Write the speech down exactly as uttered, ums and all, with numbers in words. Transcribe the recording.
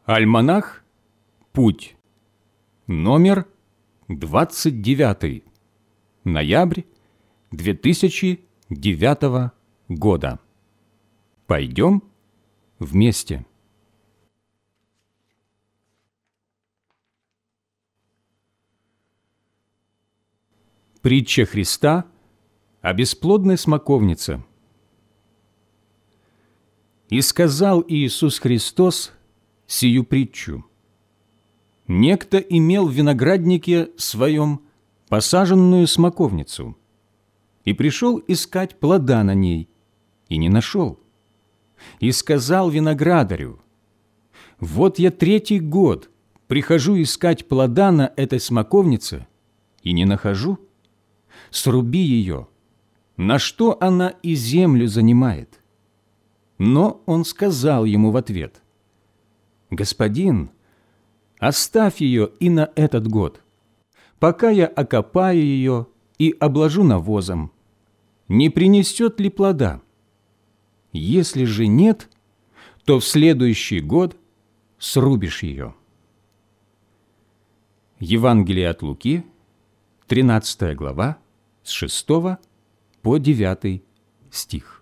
Альманах «Путь», номер двадцать девятый, ноябрь две тысячи девятого года. Пойдем вместе. Притча Христа о бесплодной смоковнице. «И сказал Иисус Христос сию притчу. Некто имел в винограднике своем посаженную смоковницу, и пришел искать плода на ней, и не нашел. И сказал виноградарю: вот я третий год прихожу искать плода на этой смоковнице, и не нахожу. Сруби ее, на что она и землю занимает. Но он сказал ему в ответ: господин, оставь ее и на этот год, пока я окопаю ее и обложу навозом. Не принесет ли плода? Если же нет, то в следующий год срубишь ее». Евангелие от Луки, тринадцатая глава, с шестого по девятый стих.